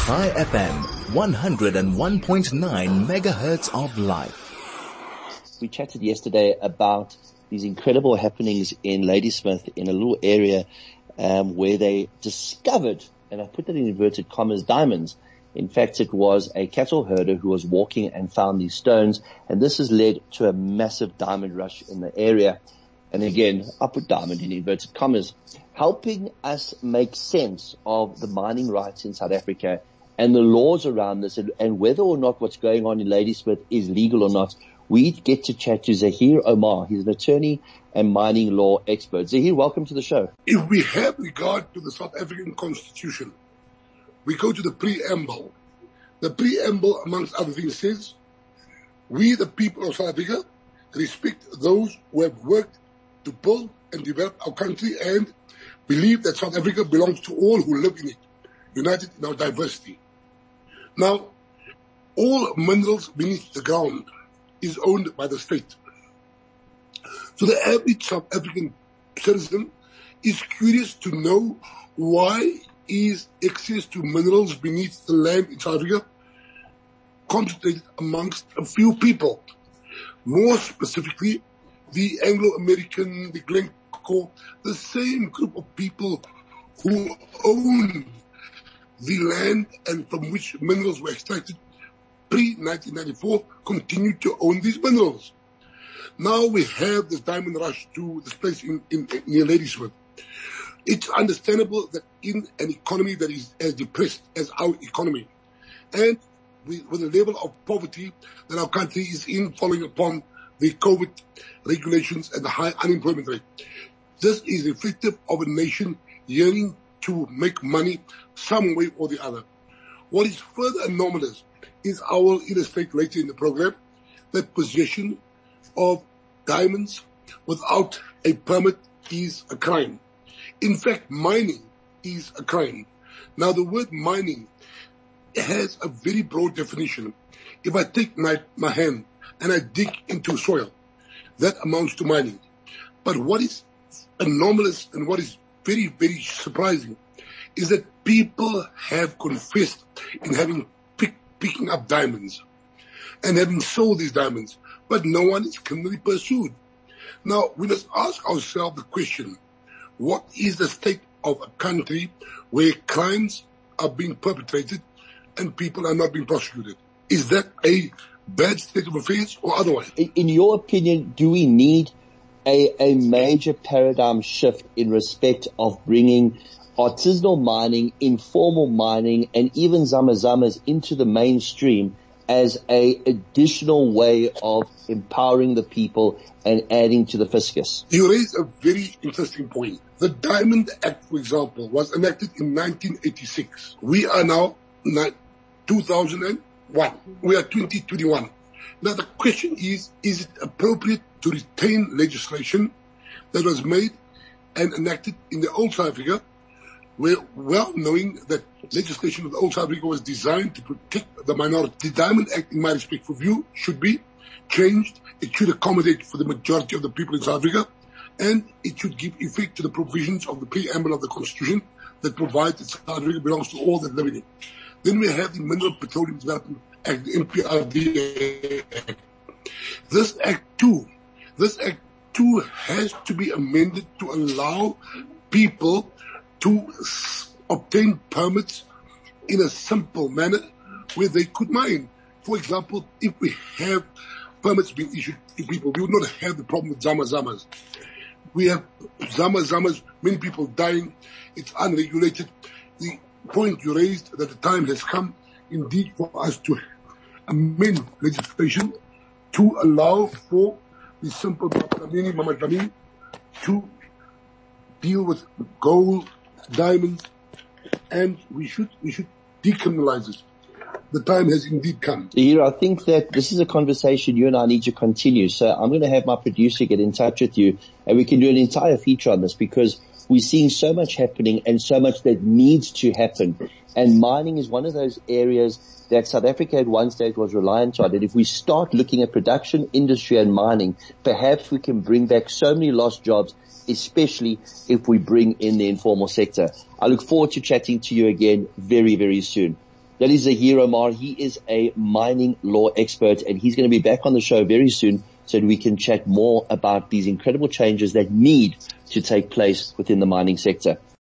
High FM, 101.9 megahertz of life. We chatted yesterday about these incredible happenings in Ladysmith in a little area where they discovered, and I put that in inverted commas, diamonds. In fact, it was a cattle herder who was walking and found these stones, and this has led to a massive diamond rush in the area. And again, I put diamond in inverted commas, helping us make sense of the mining rights in South Africa and the laws around this, and whether or not what's going on in Ladysmith is legal or not. We get to chat to Zahir Omar. He's an attorney and mining law expert. Zahir, welcome to the show. If we have regard to the South African Constitution, we go to the preamble. The preamble, amongst other things, says, we, the people of South Africa, respect those who have worked to build and develop our country and believe that South Africa belongs to all who live in it, united in our diversity. Now, all minerals beneath the ground is owned by the state. So the average South African citizen is curious to know why is access to minerals beneath the land in South Africa concentrated amongst a few people. More specifically, the Anglo-American, the Glencore, the same group of people who own the land and from which minerals were extracted pre-1994 continue to own these minerals. Now we have this diamond rush to this place near Ladysmith. It's understandable that in an economy that is as depressed as our economy, and with the level of poverty that our country is in following upon the COVID regulations and the high unemployment rate, this is reflective of a nation yearning to make money some way or the other. What is further anomalous is I will illustrate later in the program that possession of diamonds without a permit is a crime. In fact, mining is a crime. Now, the word mining has a very broad definition. If I take my hand and I dig into soil, that amounts to mining. But what is anomalous and what is very, very surprising is that people have confessed in having picking up diamonds and having sold these diamonds, but no one is criminally pursued. Now, we must ask ourselves the question, what is the state of a country where crimes are being perpetrated and people are not being prosecuted? Is that a bad state of affairs or otherwise? In your opinion, do we need a major paradigm shift in respect of bringing artisanal mining, informal mining, and even zamazamas into the mainstream as a additional way of empowering the people and adding to the fiscus? You raise a very interesting point. The Diamond Act, for example, was enacted in 1986. We are now 2001. We are 2021. Now the question is it appropriate to retain legislation that was made and enacted in the old South Africa, where, well knowing that legislation of the old South Africa was designed to protect the minority? The Diamond Act, in my respectful view, should be changed. It should accommodate for the majority of the people in South Africa, and it should give effect to the provisions of the preamble of the Constitution that provides that South Africa belongs to all that live in it. Then we have the Mineral Petroleum Development Act, the MPRD Act. This Act too has to be amended to allow people to obtain permits in a simple manner where they could mine. For example, if we have permits being issued to people, we would not have the problem with zamazamas. We have zamazamas, many people dying. It's unregulated. The point you raised that the time has come indeed for us to amend legislation to allow for the simple Mama to deal with gold, diamonds, and we should decriminalize it. The time has indeed come. Zahir, I think that this is a conversation you and I need to continue. So I'm going to have my producer get in touch with you and we can do an entire feature on this, because we're seeing so much happening and so much that needs to happen. And mining is one of those areas that South Africa at one stage was reliant on. And if we start looking at production, industry and mining, perhaps we can bring back so many lost jobs, especially if we bring in the informal sector. I look forward to chatting to you again very, very soon. That is Zahir Omar. He is a mining law expert, and he's going to be back on the show very soon so that we can chat more about these incredible changes that need to take place within the mining sector.